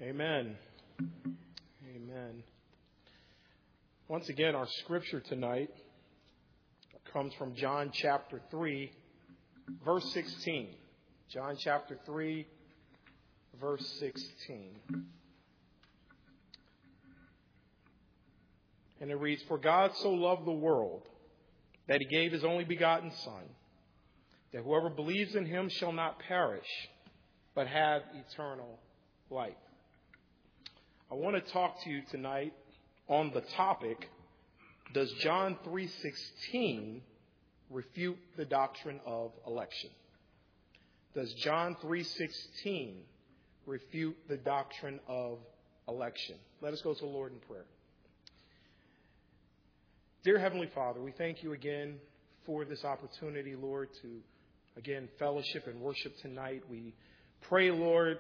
Amen. Amen. Once again, our scripture tonight comes from John chapter 3, verse 16. John chapter 3, verse 16. And it reads, "For God so loved the world that he gave his only begotten Son, that whoever believes in him shall not perish, but have eternal life." I want to talk to you tonight on the topic, does John 3:16 refute the doctrine of election? Does John 3:16 refute the doctrine of election? Let us go to the Lord in prayer. Dear Heavenly Father, we thank you again for this opportunity, Lord, to again fellowship and worship tonight. We pray, Lord,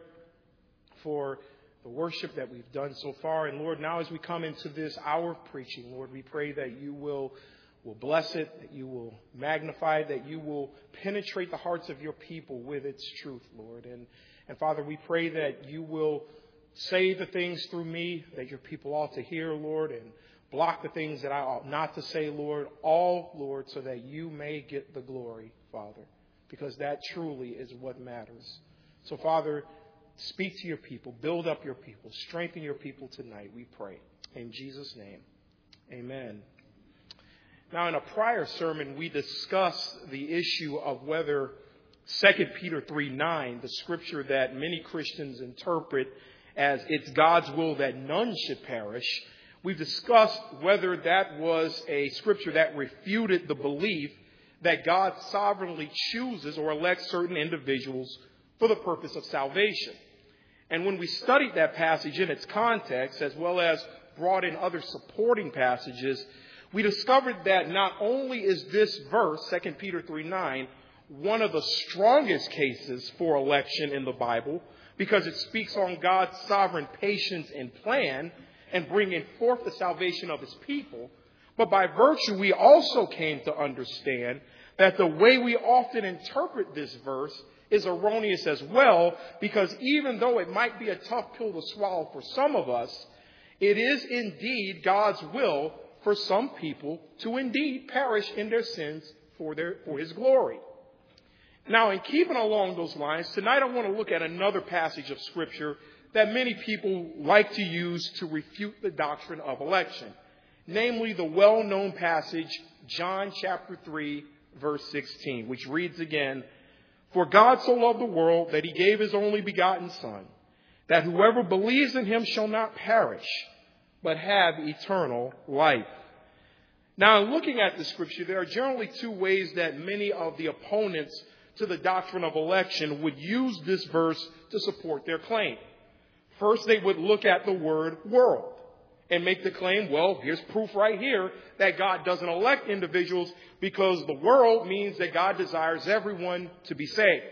for the worship that we've done so far. And Lord, now as we come into this hour of preaching, Lord, we pray that you will bless it, that you will magnify it, that you will penetrate the hearts of your people with its truth, Lord. And Father, we pray that you will say the things through me that your people ought to hear, Lord, and block the things that I ought not to say, Lord, all, Lord, so that you may get the glory, Father, because that truly is what matters. So, Father, speak to your people, build up your people, strengthen your people tonight, we pray. In Jesus' name, amen. Now, in a prior sermon, we discussed the issue of whether 2 Peter 3:9, the scripture that many Christians interpret as it's God's will that none should perish, we've discussed whether that was a scripture that refuted the belief that God sovereignly chooses or elects certain individuals for the purpose of salvation. And when we studied that passage in its context, as well as brought in other supporting passages, we discovered that not only is this verse, 2 Peter 3:9, one of the strongest cases for election in the Bible, because it speaks on God's sovereign patience and plan and bringing forth the salvation of his people, but by virtue we also came to understand that the way we often interpret this verse is erroneous as well, because even though it might be a tough pill to swallow for some of us, it is indeed God's will for some people to indeed perish in their sins for his glory. Now, in keeping along those lines, tonight I want to look at another passage of Scripture that many people like to use to refute the doctrine of election, namely the well-known passage, John chapter 3, verse 16, which reads again, "For God so loved the world that he gave his only begotten Son, that whoever believes in him shall not perish, but have eternal life." Now, in looking at the scripture, there are generally two ways that many of the opponents to the doctrine of election would use this verse to support their claim. First, they would look at the word world and make the claim, well, here's proof right here that God doesn't elect individuals because the world means that God desires everyone to be saved.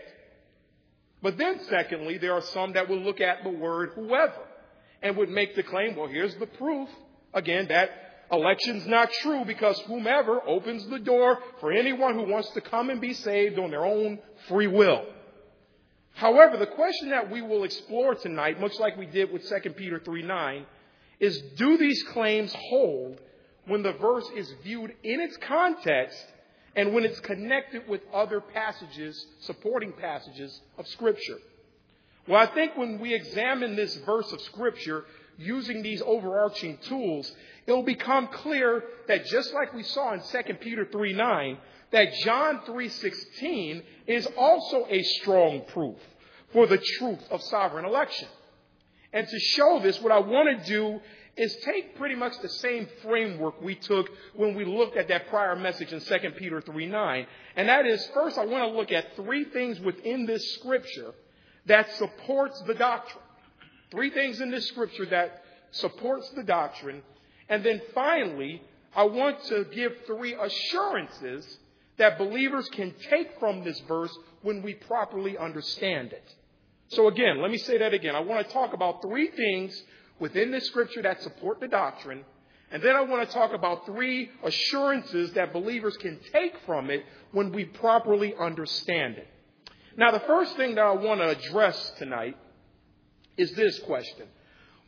But then secondly, there are some that will look at the word whoever and would make the claim, well, here's the proof, again, that election's not true because whomever opens the door for anyone who wants to come and be saved on their own free will. However, the question that we will explore tonight, much like we did with 2 Peter 3:9, is do these claims hold when the verse is viewed in its context and when it's connected with other passages, supporting passages of Scripture? Well, I think when we examine this verse of Scripture using these overarching tools, it'll become clear that just like we saw in 2 Peter 3:9, that John 3:16 is also a strong proof for the truth of sovereign election. And to show this, what I want to do is take pretty much the same framework we took when we looked at that prior message in 2 Peter 3:9. And that is, first, I want to look at three things within this scripture that supports the doctrine. Three things in this scripture that supports the doctrine. And then finally, I want to give three assurances that believers can take from this verse when we properly understand it. So again, let me say that again. I want to talk about three things within this scripture that support the doctrine. And then I want to talk about three assurances that believers can take from it when we properly understand it. Now, the first thing that I want to address tonight is this question.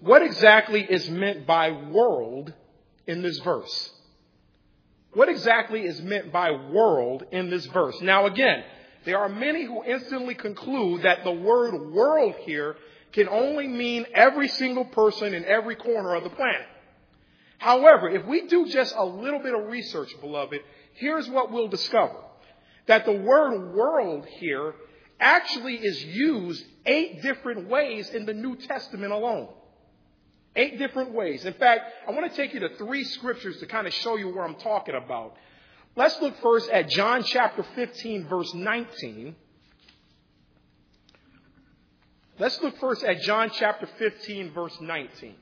what exactly is meant by world in this verse? What exactly is meant by world in this verse? Now, again, there are many who instantly conclude that the word world here can only mean every single person in every corner of the planet. However, if we do just a little bit of research, beloved, here's what we'll discover. That the word world here actually is used 8 different ways in the New Testament alone. 8 different ways. In fact, I want to take you to 3 scriptures to kind of show you what I'm talking about. Let's look first at John chapter 15, verse 19. Let's look first at John chapter 15, verse 19.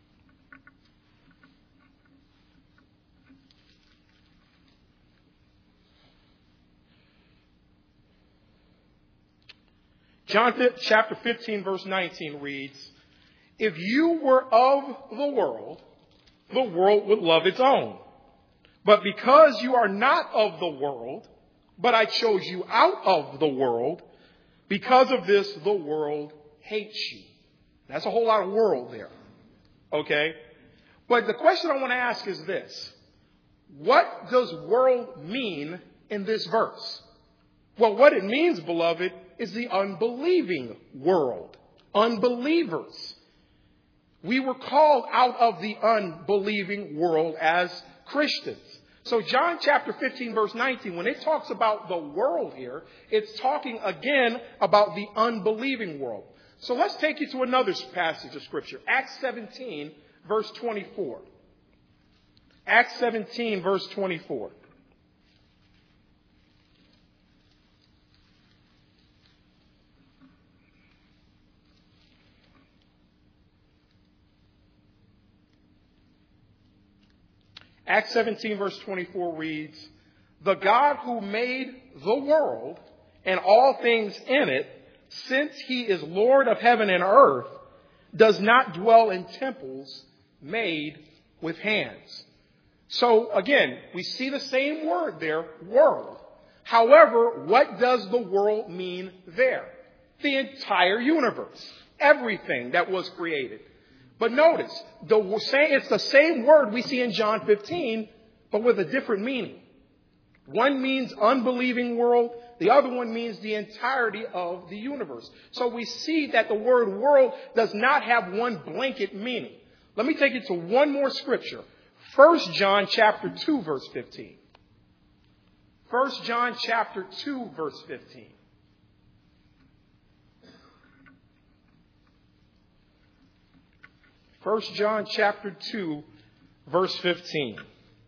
John chapter 15, verse 19 reads, "If you were of the world would love its own. But because you are not of the world, but I chose you out of the world, because of this, the world hates you." That's a whole lot of world there. Okay? But the question I want to ask is this. What does world mean in this verse? Well, what it means, beloved, is the unbelieving world. Unbelievers. We were called out of the unbelieving world as Christians. So John chapter 15, verse 19, when it talks about the world here, it's talking again about the unbelieving world. So let's take you to another passage of Scripture. Acts 17, verse 24. Acts 17, verse 24. Acts 17, verse 24 reads, "The God who made the world and all things in it, since he is Lord of heaven and earth, does not dwell in temples made with hands." So again, we see the same word there, world. However, what does the world mean there? The entire universe, everything that was created. But notice, it's the same word we see in John 15, but with a different meaning. One means unbelieving world. The other one means the entirety of the universe. So we see that the word world does not have one blanket meaning. Let me take you to one more scripture. 1 John chapter 2, verse 15. 1 John chapter 2, verse 15. First John chapter 2, verse 15.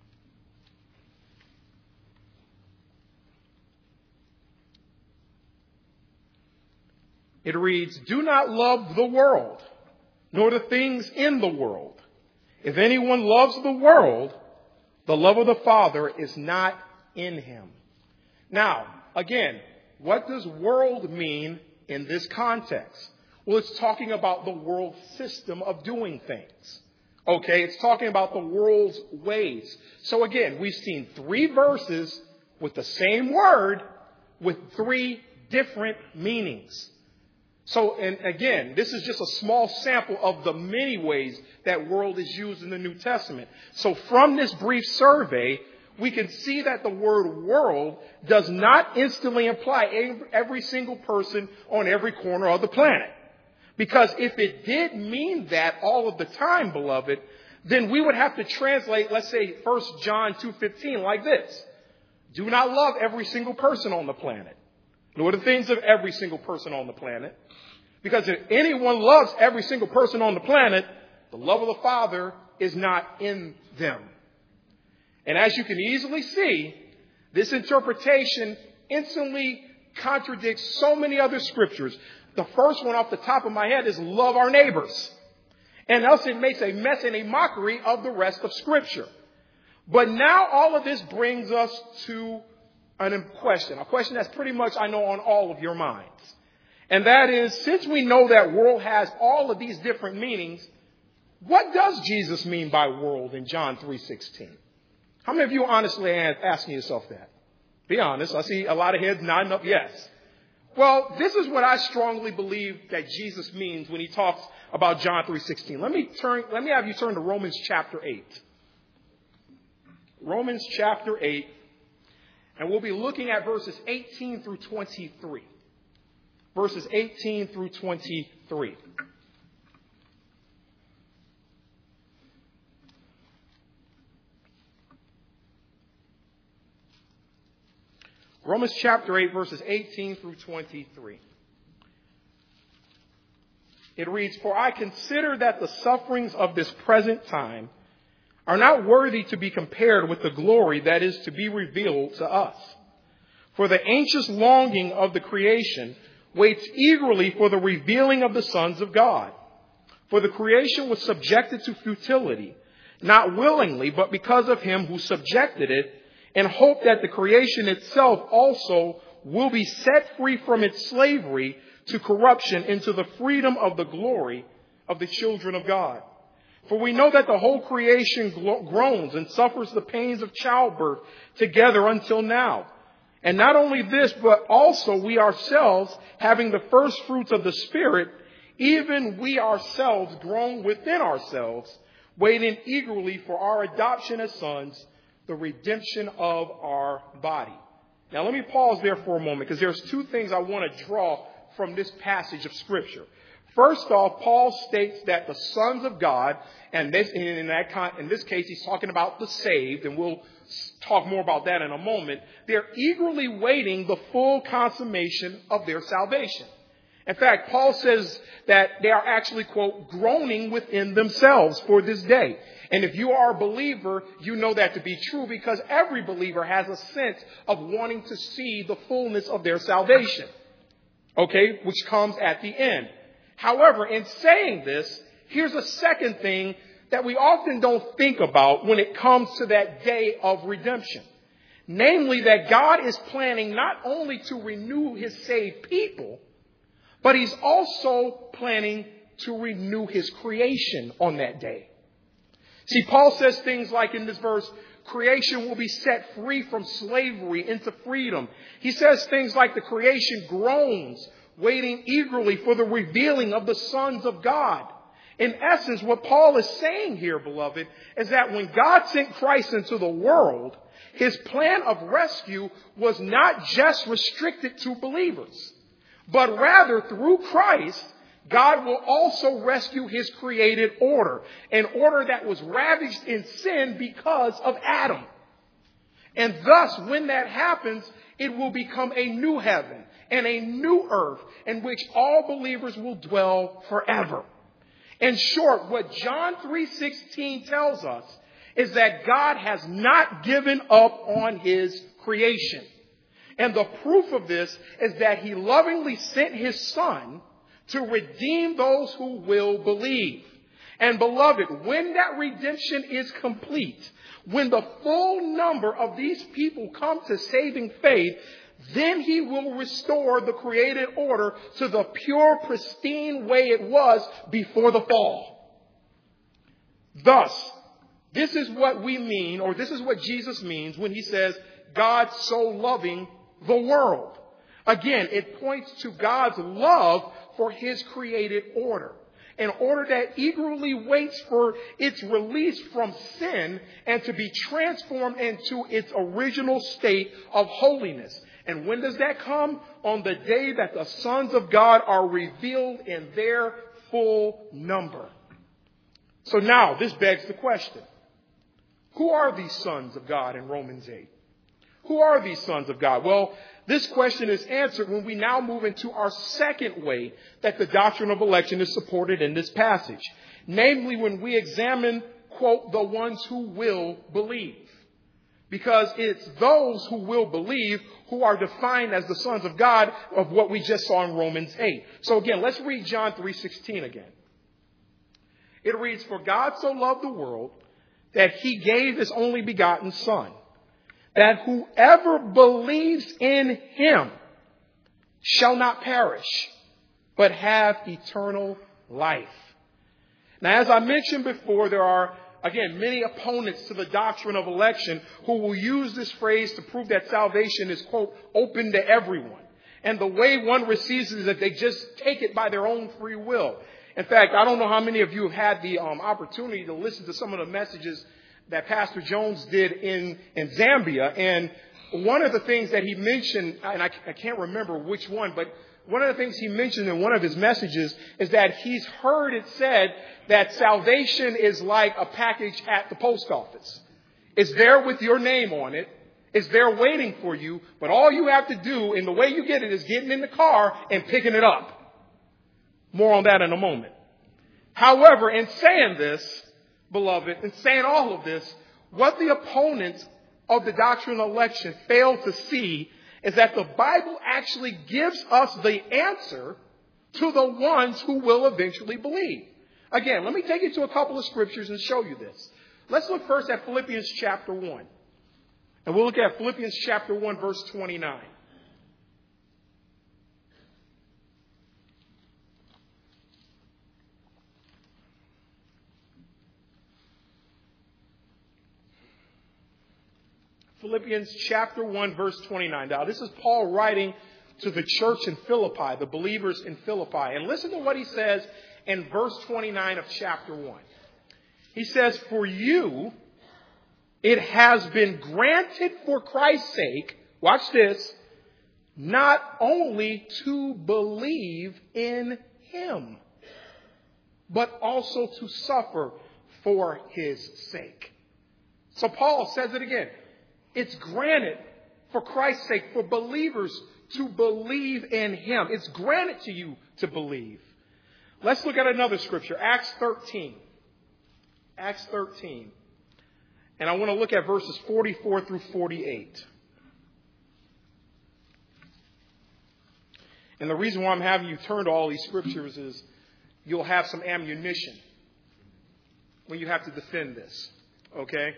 It reads, "Do not love the world, nor the things in the world. If anyone loves the world, the love of the Father is not in him." Now, again, what does world mean in this context? Well, it's talking about the world system of doing things. Okay, it's talking about the world's ways. So again, we've seen 3 verses with the same word with 3 different meanings. So, and again, this is just a small sample of the many ways that world is used in the New Testament. So from this brief survey, we can see that the word world does not instantly imply every single person on every corner of the planet. Because if it did mean that all of the time, beloved, then we would have to translate, let's say, 1 John 2:15 like this. "Do not love every single person on the planet, nor the things of every single person on the planet. Because if anyone loves every single person on the planet, the love of the Father is not in them." And as you can easily see, this interpretation instantly contradicts so many other scriptures. The first one off the top of my head is love our neighbors. And else it makes a mess and a mockery of the rest of Scripture. But now all of this brings us to a question that's pretty much, I know, on all of your minds. And that is, since we know that world has all of these different meanings, what does Jesus mean by world in John 3:16? How many of you honestly asking yourself that? Be honest. I see a lot of heads nodding up yes. Well, this is what I strongly believe that Jesus means when he talks about John 3:16. Let me have you turn to Romans chapter 8. Romans chapter 8, and we'll be looking at verses 18 through 23. Verses 18 through 23. Romans chapter 8, verses 18 through 23. It reads, "For I consider that the sufferings of this present time are not worthy to be compared with the glory that is to be revealed to us. For the anxious longing of the creation waits eagerly for the revealing of the sons of God. For the creation was subjected to futility, not willingly, but because of him who subjected it, and hope that the creation itself also will be set free from its slavery to corruption into the freedom of the glory of the children of God. For we know that the whole creation groans and suffers the pains of childbirth together until now. And not only this, but also we ourselves, having the first fruits of the Spirit, even we ourselves groan within ourselves, waiting eagerly for our adoption as sons, the redemption of our body." Now let me pause there for a moment, because there's two things I want to draw from this passage of Scripture. First off, Paul states that the sons of God, and in this case he's talking about the saved, and we'll talk more about that in a moment, they're eagerly waiting the full consummation of their salvation. In fact, Paul says that they are actually, quote, groaning within themselves for this day. And if you are a believer, you know that to be true, because every believer has a sense of wanting to see the fullness of their salvation, okay, which comes at the end. However, in saying this, here's a second thing that we often don't think about when it comes to that day of redemption. Namely, that God is planning not only to renew his saved people, but he's also planning to renew his creation on that day. See, Paul says things like in this verse, creation will be set free from slavery into freedom. He says things like the creation groans, waiting eagerly for the revealing of the sons of God. In essence, what Paul is saying here, beloved, is that when God sent Christ into the world, his plan of rescue was not just restricted to believers, but rather through Christ, God will also rescue his created order, an order that was ravaged in sin because of Adam. And thus, when that happens, it will become a new heaven and a new earth in which all believers will dwell forever. In short, what John 3:16 tells us is that God has not given up on his creation. And the proof of this is that he lovingly sent his son to redeem those who will believe. And beloved, when that redemption is complete, when the full number of these people come to saving faith, then he will restore the created order to the pure, pristine way it was before the fall. Thus, this is what we mean, or this is what Jesus means when he says, God so loving the world. Again, it points to God's love for his created order, an order that eagerly waits for its release from sin and to be transformed into its original state of holiness. And when does that come? On the day that the sons of God are revealed in their full number. So now this begs the question. Who are these sons of God in Romans 8? Who are these sons of God? Well, this question is answered when we now move into our second way that the doctrine of election is supported in this passage. Namely, when we examine, quote, the ones who will believe. Because it's those who will believe who are defined as the sons of God of what we just saw in Romans 8. So again, let's read John 3:16 again. It reads, "For God so loved the world that he gave his only begotten Son, that whoever believes in him shall not perish, but have eternal life." Now, as I mentioned before, there are, again, many opponents to the doctrine of election who will use this phrase to prove that salvation is, quote, open to everyone. And the way one receives it is that they just take it by their own free will. In fact, I don't know how many of you have had the opportunity to listen to some of the messages that Pastor Jones did in Zambia. And one of the things that he mentioned, and I can't remember which one, but one of the things he mentioned in one of his messages is that he's heard it said that salvation is like a package at the post office. It's there with your name on it. It's there waiting for you. But all you have to do, and the way you get it, is getting in the car and picking it up. More on that in a moment. However, in saying this, beloved, in saying all of this, what the opponents of the doctrine of election fail to see is that the Bible actually gives us the answer to the ones who will eventually believe. Again, let me take you to a couple of scriptures and show you this. Let's look first at Philippians chapter 1. And we'll look at Philippians chapter 1, verse 29. Philippians chapter 1, verse 29. Now, this is Paul writing to the church in Philippi, the believers in Philippi. And listen to what he says in verse 29 of chapter 1. He says, "For you, it has been granted for Christ's sake," watch this, "not only to believe in him, but also to suffer for his sake." So Paul says it again. It's granted for Christ's sake, for believers to believe in him. It's granted to you to believe. Let's look at another scripture, Acts 13. Acts 13. And I want to look at verses 44 through 48. And the reason why I'm having you turn to all these scriptures is you'll have some ammunition when you have to defend this. Okay?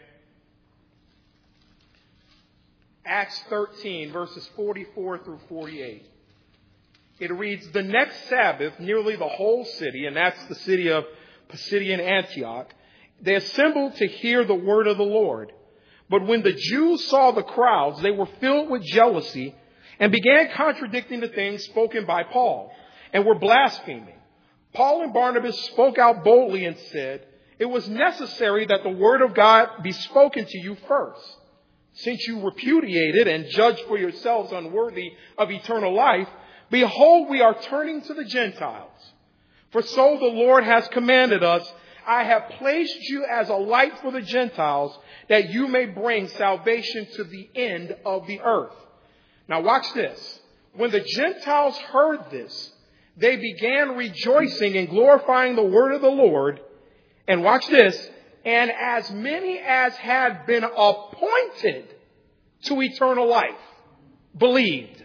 Acts 13, verses 44 through 48. It reads, "The next Sabbath, nearly the whole city," and that's the city of Pisidian Antioch, "they assembled to hear the word of the Lord. But when the Jews saw the crowds, they were filled with jealousy and began contradicting the things spoken by Paul and were blaspheming. Paul and Barnabas spoke out boldly and said, 'It was necessary that the word of God be spoken to you first. Since you repudiated and judged for yourselves unworthy of eternal life, behold, we are turning to the Gentiles. For so the Lord has commanded us, I have placed you as a light for the Gentiles, that you may bring salvation to the end of the earth.' Now watch this. When the Gentiles heard this, they began rejoicing and glorifying the word of the Lord. And watch this. And as many as had been appointed to eternal life believed."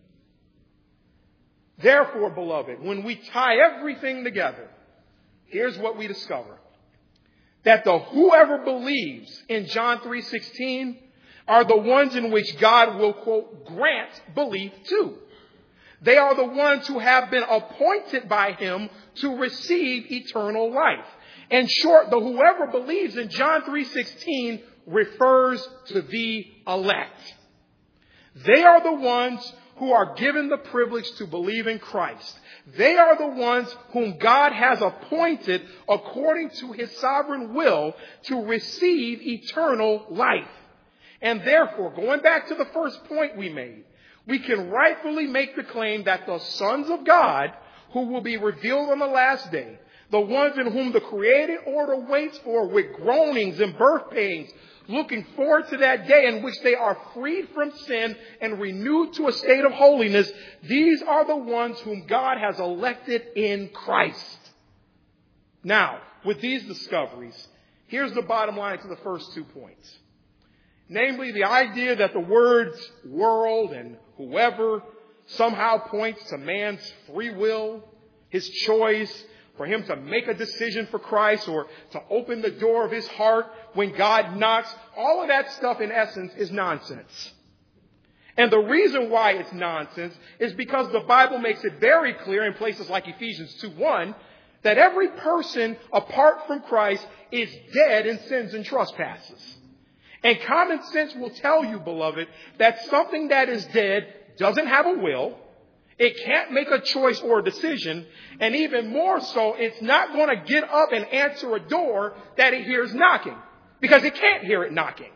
Therefore, beloved, when we tie everything together, here's what we discover. That the whoever believes in John 3:16 are the ones in which God will, quote, grant belief to. They are the ones who have been appointed by him to receive eternal life. In short, the whoever believes in John 3:16 refers to the elect. They are the ones who are given the privilege to believe in Christ. They are the ones whom God has appointed according to his sovereign will to receive eternal life. And therefore, going back to the first point we made, we can rightfully make the claim that the sons of God, who will be revealed on the last day, the ones in whom the created order waits for with groanings and birth pains, looking forward to that day in which they are freed from sin and renewed to a state of holiness, these are the ones whom God has elected in Christ. Now, with these discoveries, here's the bottom line to the first 2 points. Namely, the idea that the words world and whoever somehow points to man's free will, his choice, for him to make a decision for Christ or to open the door of his heart when God knocks. All of that stuff, in essence, is nonsense. And the reason why it's nonsense is because the Bible makes it very clear in places like Ephesians 2:1 that every person apart from Christ is dead in sins and trespasses. And common sense will tell you, beloved, that something that is dead doesn't have a will. It can't make a choice or a decision. And even more so, it's not going to get up and answer a door that it hears knocking, because it can't hear it knocking.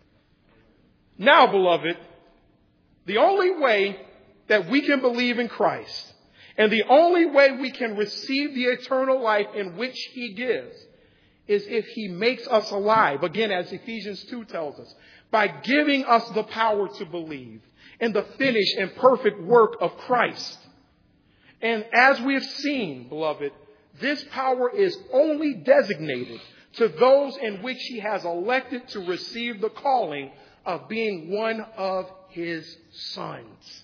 Now, beloved, the only way that we can believe in Christ and the only way we can receive the eternal life in which he gives is if he makes us alive. Again, as Ephesians 2 tells us, by giving us the power to believe in the finished and perfect work of Christ. And as we have seen, beloved, this power is only designated to those in which he has elected to receive the calling of being one of his sons.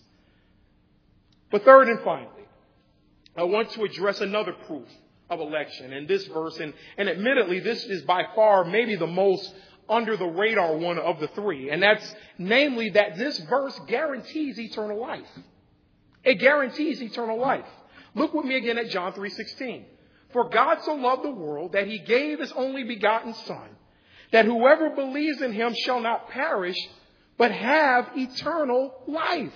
But third and finally, I want to address another proof of election in this verse. And admittedly, this is by far maybe the most under the radar one of the three. And that's namely that this verse guarantees eternal life. It guarantees eternal life. Look with me again at John 3:16. For God so loved the world that he gave his only begotten Son, that whoever believes in him shall not perish, but have eternal life.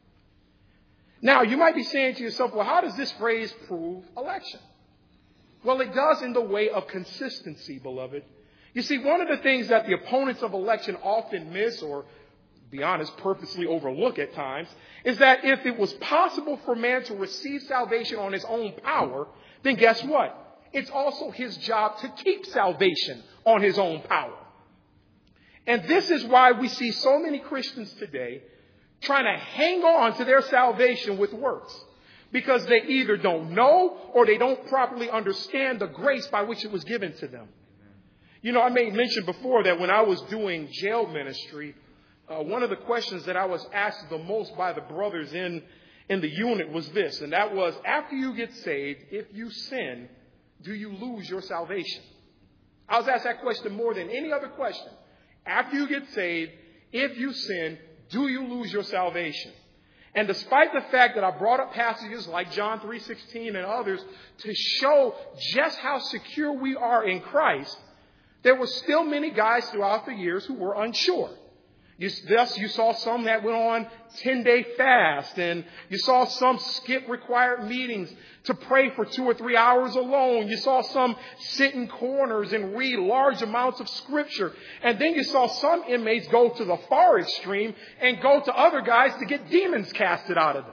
Now, you might be saying to yourself, well, how does this phrase prove election? Well, it does in the way of consistency, beloved. You see, one of the things that the opponents of election often miss, or, to be honest, purposely overlook at times, is that if it was possible for man to receive salvation on his own power, then guess what? It's also his job to keep salvation on his own power. And this is why we see so many Christians today trying to hang on to their salvation with works, because they either don't know or they don't properly understand the grace by which it was given to them. You know, I made mention before that when I was doing jail ministry, one of the questions that I was asked the most by the brothers in the unit was this, and that was, after you get saved, if you sin, do you lose your salvation? I was asked that question more than any other question. After you get saved, if you sin, do you lose your salvation? And despite the fact that I brought up passages like John 3:16 and others to show just how secure we are in Christ, there were still many guys throughout the years who were unsure. You saw some that went on 10-day fast, and you saw some skip required meetings to pray for 2 or 3 hours alone. You saw some sit in corners and read large amounts of scripture. And then you saw some inmates go to the far extreme and go to other guys to get demons casted out of them.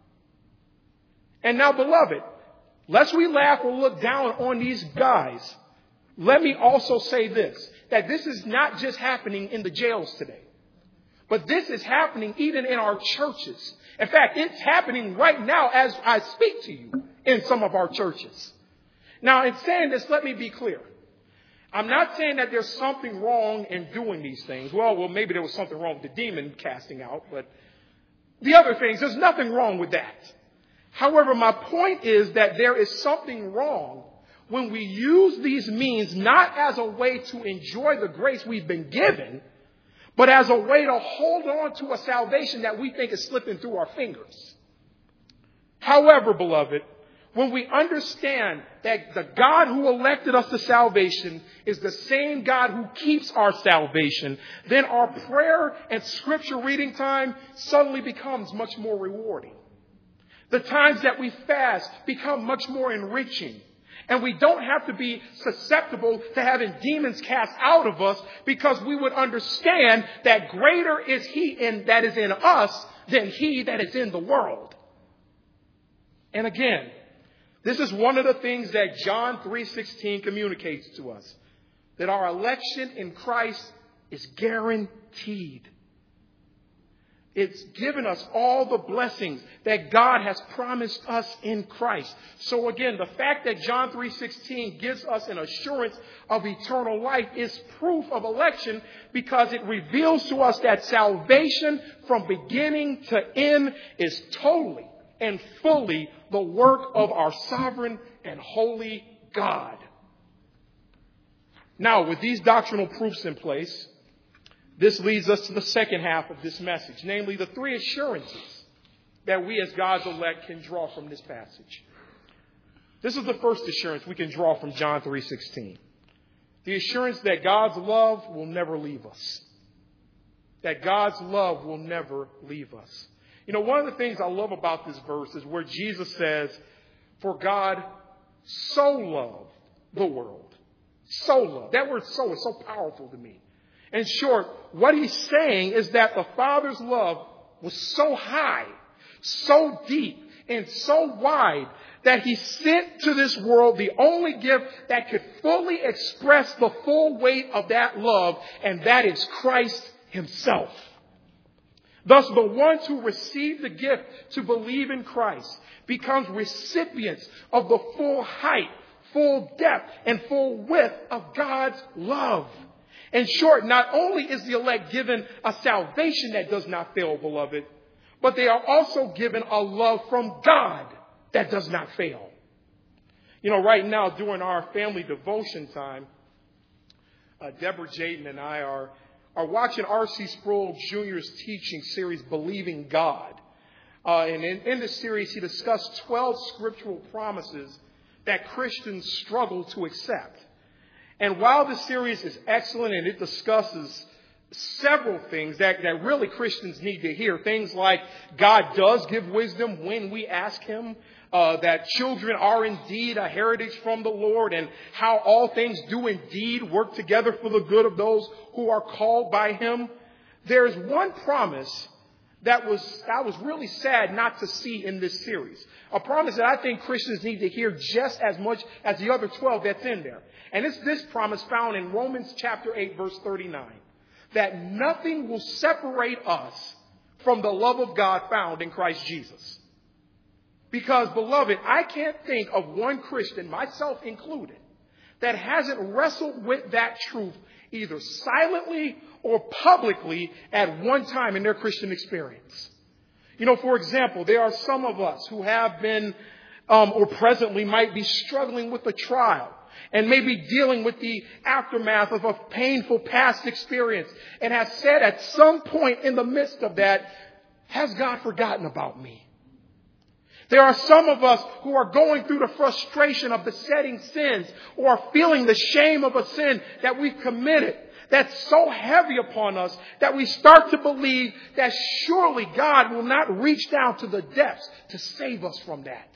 And now, beloved, lest we laugh or look down on these guys, let me also say this, that this is not just happening in the jails today, but this is happening even in our churches. In fact, it's happening right now as I speak to you in some of our churches. Now, in saying this, let me be clear. I'm not saying that there's something wrong in doing these things. Well, maybe there was something wrong with the demon casting out, but the other things, there's nothing wrong with that. However, my point is that there is something wrong when we use these means not as a way to enjoy the grace we've been given, but as a way to hold on to a salvation that we think is slipping through our fingers. However, beloved, when we understand that the God who elected us to salvation is the same God who keeps our salvation, then our prayer and scripture reading time suddenly becomes much more rewarding. The times that we fast become much more enriching. And we don't have to be susceptible to having demons cast out of us, because we would understand that greater is he that is in us than he that is in the world. And again, this is one of the things that John 3:16 communicates to us, that our election in Christ is guaranteed. It's given us all the blessings that God has promised us in Christ. So again, the fact that John 3:16 gives us an assurance of eternal life is proof of election, because it reveals to us that salvation from beginning to end is totally and fully the work of our sovereign and holy God. Now, with these doctrinal proofs in place, this leads us to the second half of this message, namely the three assurances that we as God's elect can draw from this passage. This is the first assurance we can draw from John 3:16. The assurance that God's love will never leave us. That God's love will never leave us. You know, one of the things I love about this verse is where Jesus says, for God so loved the world. So loved. That word so is so powerful to me. In short, what he's saying is that the Father's love was so high, so deep, and so wide that he sent to this world the only gift that could fully express the full weight of that love, and that is Christ himself. Thus, the ones who receive the gift to believe in Christ becomes recipients of the full height, full depth, and full width of God's love. In short, not only is the elect given a salvation that does not fail, beloved, but they are also given a love from God that does not fail. You know, right now during our family devotion time, Deborah Jayden and I are watching R.C. Sproul Jr.'s teaching series, Believing God. And in this series, he discussed 12 scriptural promises that Christians struggle to accept. And while the series is excellent and it discusses several things that really Christians need to hear, things like God does give wisdom when we ask him, that children are indeed a heritage from the Lord, and how all things do indeed work together for the good of those who are called by him. There's one promise that I was really sad not to see in this series. A promise that I think Christians need to hear just as much as the other 12 that's in there. And it's this promise found in Romans chapter 8, verse 39. That nothing will separate us from the love of God found in Christ Jesus. Because, beloved, I can't think of one Christian, myself included, that hasn't wrestled with that truth either silently or publicly at one time in their Christian experience. You know, for example, there are some of us who have been or presently might be struggling with a trial and maybe dealing with the aftermath of a painful past experience and has said at some point in the midst of that, has God forgotten about me? There are some of us who are going through the frustration of besetting sins or are feeling the shame of a sin that we've committed that's so heavy upon us that we start to believe that surely God will not reach down to the depths to save us from that.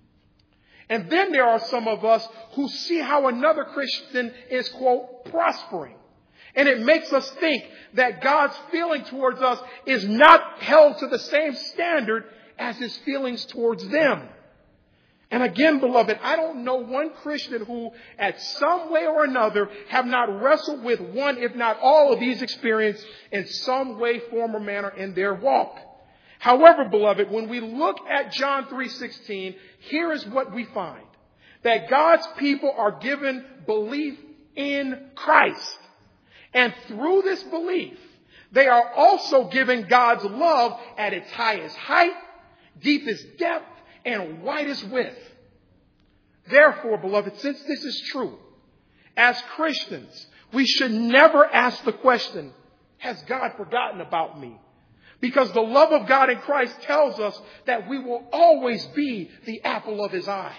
And then there are some of us who see how another Christian is, quote, prospering. And it makes us think that God's feeling towards us is not held to the same standard as his feelings towards them. And again, beloved, I don't know one Christian who at some way or another have not wrestled with one, if not all of these experiences in some way, form, or manner in their walk. However, beloved, when we look at John 3:16, here is what we find. That God's people are given belief in Christ. And through this belief, they are also given God's love at its highest height, deepest depth, and widest width. Therefore, beloved, since this is true, as Christians, we should never ask the question, has God forgotten about me? Because the love of God in Christ tells us that we will always be the apple of his eye.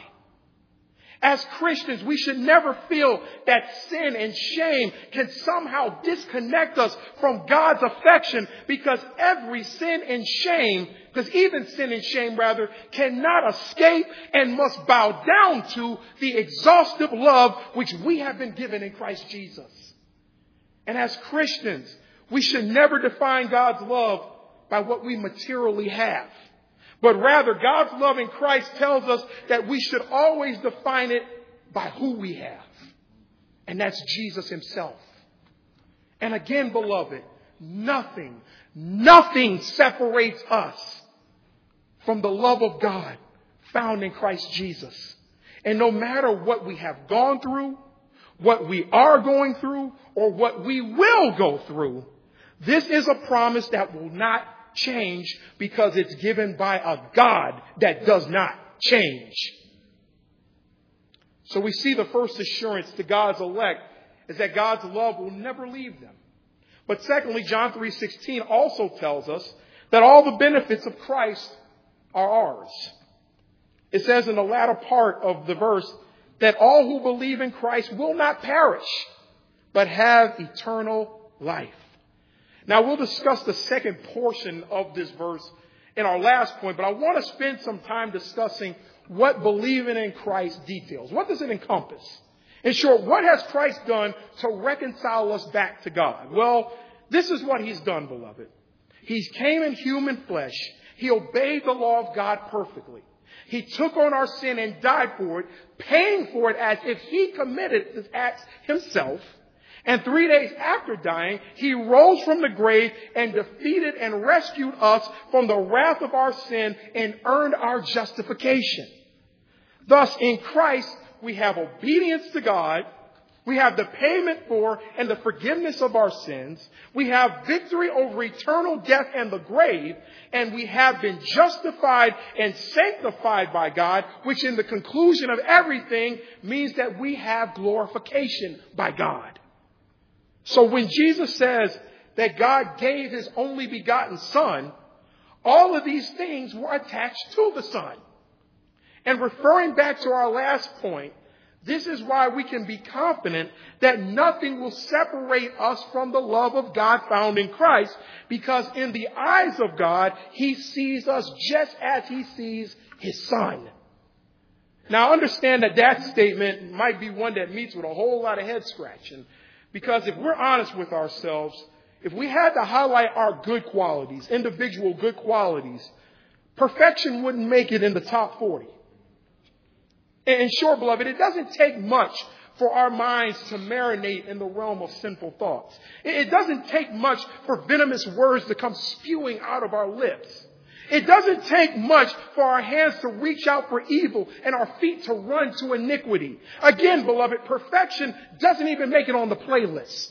As Christians, we should never feel that sin and shame can somehow disconnect us from God's affection, because every sin and shame, because even sin and shame rather, cannot escape and must bow down to the exhaustive love which we have been given in Christ Jesus. And as Christians, we should never define God's love by what we materially have. But rather, God's love in Christ tells us that we should always define it by who we have. And that's Jesus himself. And again, beloved, nothing separates us from the love of God found in Christ Jesus. And no matter what we have gone through, what we are going through, or what we will go through, this is a promise that will not change, because it's given by a God that does not change. So we see the first assurance to God's elect is that God's love will never leave them. But secondly, John 3:16 also tells us that all the benefits of Christ are ours. It says in the latter part of the verse that all who believe in Christ will not perish, but have eternal life. Now, we'll discuss the second portion of this verse in our last point, but I want to spend some time discussing what believing in Christ details. What does it encompass? In short, what has Christ done to reconcile us back to God? Well, this is what he's done, beloved. He came in human flesh. He obeyed the law of God perfectly. He took on our sin and died for it, paying for it as if he committed this act himself. And 3 days after dying, he rose from the grave and defeated and rescued us from the wrath of our sin and earned our justification. Thus, in Christ, we have obedience to God. We have the payment for and the forgiveness of our sins. We have victory over eternal death and the grave. And we have been justified and sanctified by God, which in the conclusion of everything means that we have glorification by God. So when Jesus says that God gave his only begotten Son, all of these things were attached to the Son. And referring back to our last point, this is why we can be confident that nothing will separate us from the love of God found in Christ, because in the eyes of God, he sees us just as he sees his Son. Now, understand that that statement might be one that meets with a whole lot of head scratching, because if we're honest with ourselves, if we had to highlight our good qualities, individual good qualities, perfection wouldn't make it in the top 40. In short, beloved, it doesn't take much for our minds to marinate in the realm of sinful thoughts. It doesn't take much for venomous words to come spewing out of our lips. It doesn't take much for our hands to reach out for evil and our feet to run to iniquity. Again, beloved, perfection doesn't even make it on the playlist.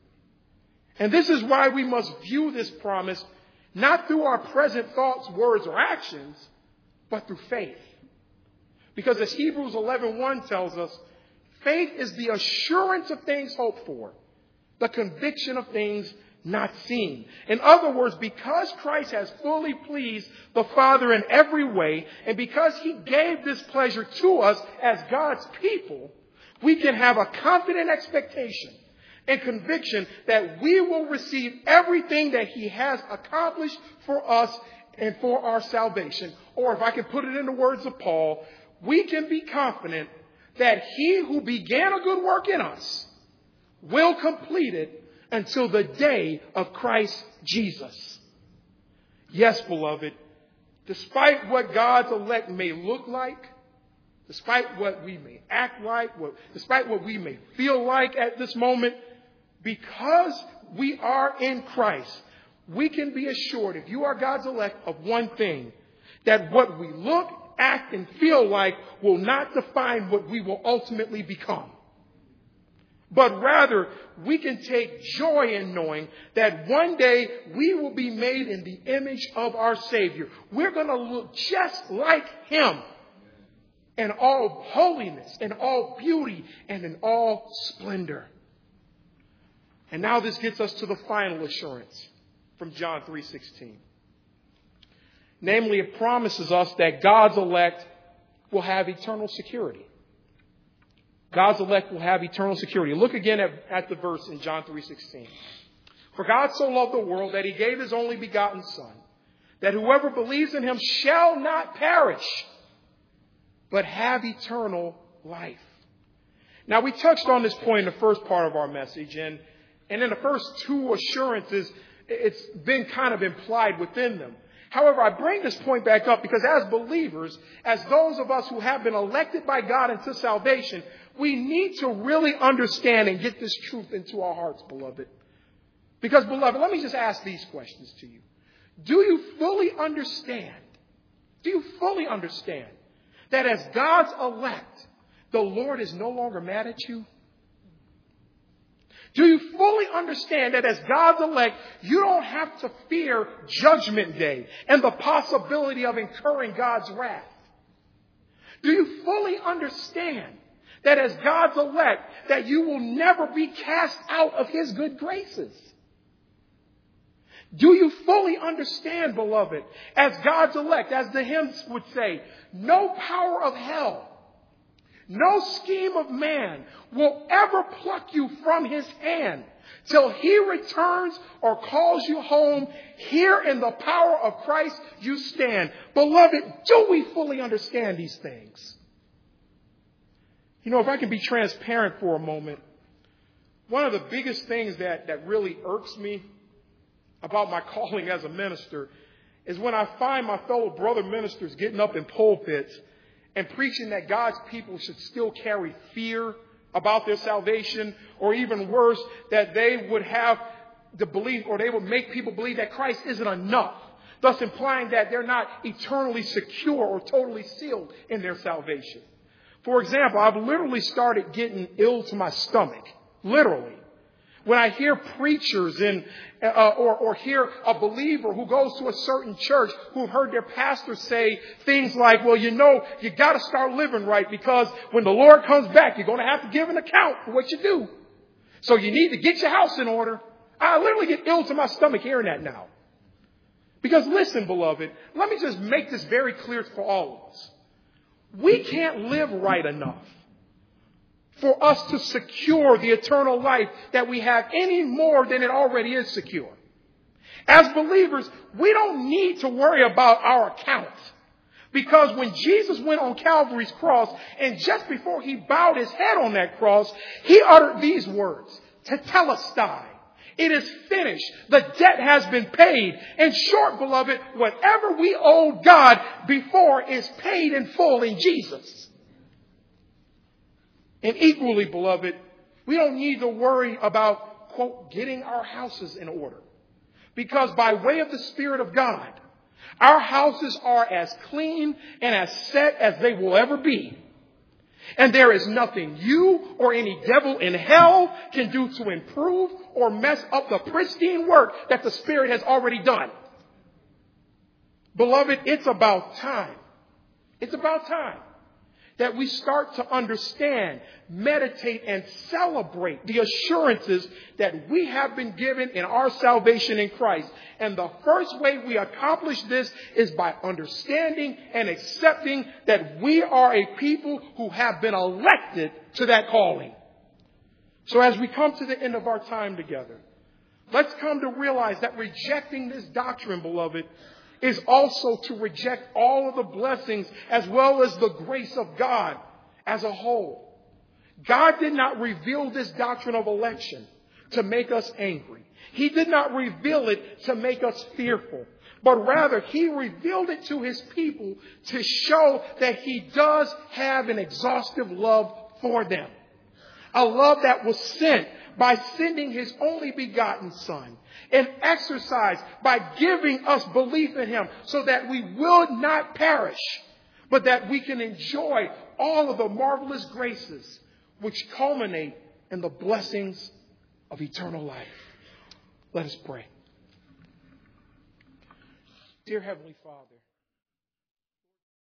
And this is why we must view this promise not through our present thoughts, words, or actions, but through faith. Because as Hebrews 11:1 tells us, faith is the assurance of things hoped for, the conviction of things not seen. In other words, because Christ has fully pleased the Father in every way, and because he gave this pleasure to us as God's people, we can have a confident expectation and conviction that we will receive everything that he has accomplished for us and for our salvation. Or if I can put it in the words of Paul, we can be confident that he who began a good work in us will complete it until the day of Christ Jesus. Yes, beloved, despite what God's elect may look like, despite what we may act like, despite what we may feel like at this moment, because we are in Christ, we can be assured, if you are God's elect, of one thing, that what we look, act, and feel like will not define what we will ultimately become. But rather, we can take joy in knowing that one day we will be made in the image of our Savior. We're going to look just like him in all holiness, in all beauty, and in all splendor. And now this gets us to the final assurance from John 3:16. Namely, it promises us that God's elect will have eternal security. God's elect will have eternal security. Look again at the verse in John 3:16. For God so loved the world that he gave his only begotten Son, that whoever believes in him shall not perish, but have eternal life. Now, we touched on this point in the first part of our message, and in the first two assurances, it's been kind of implied within them. However, I bring this point back up because as believers, as those of us who have been elected by God into salvation, we need to really understand and get this truth into our hearts, beloved. Because, beloved, let me just ask these questions to you. Do you fully understand? Do you fully understand that as God's elect, the Lord is no longer mad at you? Do you fully understand that as God's elect, you don't have to fear Judgment Day and the possibility of incurring God's wrath? Do you fully understand that as God's elect, that you will never be cast out of his good graces? Do you fully understand, beloved, as God's elect, as the hymns would say, no power of hell, No scheme of man will ever pluck you from his hand till he returns or calls you home. Here in the power of Christ you stand. Beloved, do we fully understand these things? You know, if I can be transparent for a moment, one of the biggest things that really irks me about my calling as a minister is when I find my fellow brother ministers getting up in pulpits and preaching that God's people should still carry fear about their salvation, or even worse, that they would have the belief, or they would make people believe that Christ isn't enough, thus implying that they're not eternally secure or totally sealed in their salvation. For example, I've literally started getting ill to my stomach, literally, when I hear preachers or hear a believer who goes to a certain church who've heard their pastor say things like, well, you know, you got to start living right, because when the Lord comes back, you're going to have to give an account for what you do. So you need to get your house in order. I literally get ill to my stomach hearing that now. Because listen, beloved, let me just make this very clear for all of us. We can't live right enough for us to secure the eternal life that we have any more than it already is secure. As believers, we don't need to worry about our account, because when Jesus went on Calvary's cross, and just before he bowed his head on that cross, he uttered these words, "Tetelestai." It is finished. The debt has been paid. In short, beloved, whatever we owe God before is paid in full in Jesus. And equally, beloved, we don't need to worry about, quote, getting our houses in order. Because by way of the Spirit of God, our houses are as clean and as set as they will ever be. And there is nothing you or any devil in hell can do to improve or mess up the pristine work that the Spirit has already done. Beloved, it's about time. It's about time that we start to understand, meditate, and celebrate the assurances that we have been given in our salvation in Christ. And the first way we accomplish this is by understanding and accepting that we are a people who have been elected to that calling. So as we come to the end of our time together, let's come to realize that rejecting this doctrine, beloved, is also to reject all of the blessings as well as the grace of God as a whole. God did not reveal this doctrine of election to make us angry. He did not reveal it to make us fearful, but rather he revealed it to his people to show that he does have an exhaustive love for them. A love that was sent by sending his only begotten Son, and exercised by giving us belief in him, so that we will not perish, but that we can enjoy all of the marvelous graces which culminate in the blessings of eternal life. Let us pray. Dear Heavenly Father,